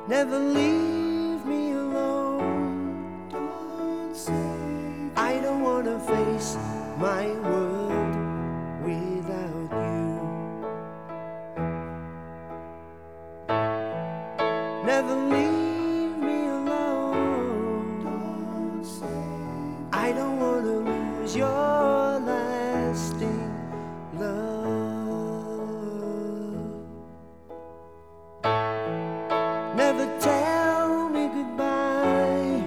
Never leave me alone. Don't say I don't wanna face my world without you. Never leave me alone. Don't say I don't wanna lose your lasting love. Never tell me goodbye.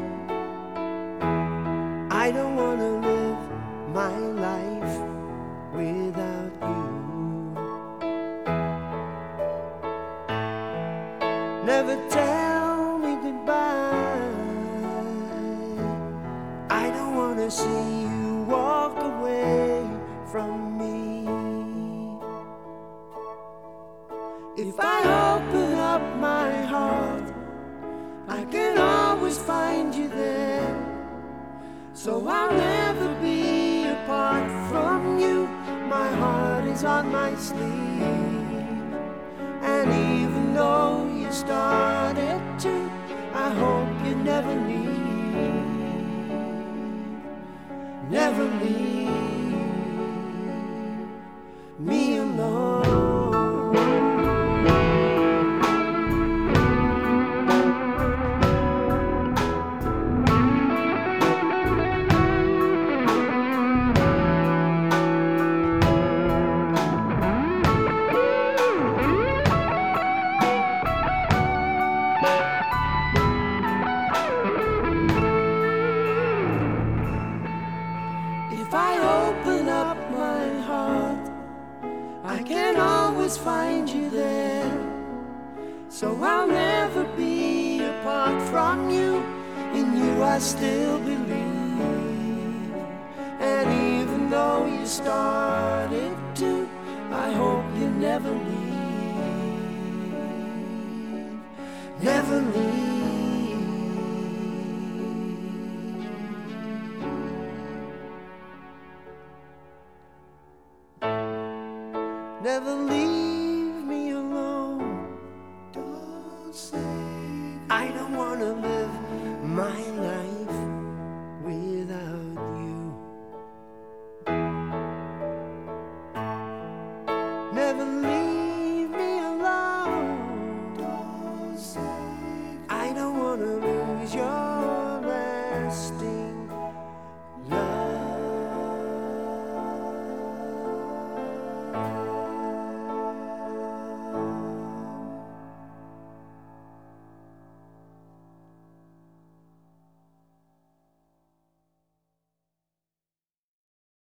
I don't wanna live my life without you. Never tell me goodbye. I don't wanna see you walk away from me. If I open up my heart, I can always find you there. So I'll never be apart from you. My heart is on my sleeve. And even though you started to, I hope you never leave. Never leave me alone. If I open up my heart, I can always find you there. So I'll never be apart from you. In you I still believe. And even though you started to, I hope you never leave. Never leave. Never leave me alone. Don't say I don't wanna live my life without you. Never leave me alone. Don't say I don't wanna lose your lasting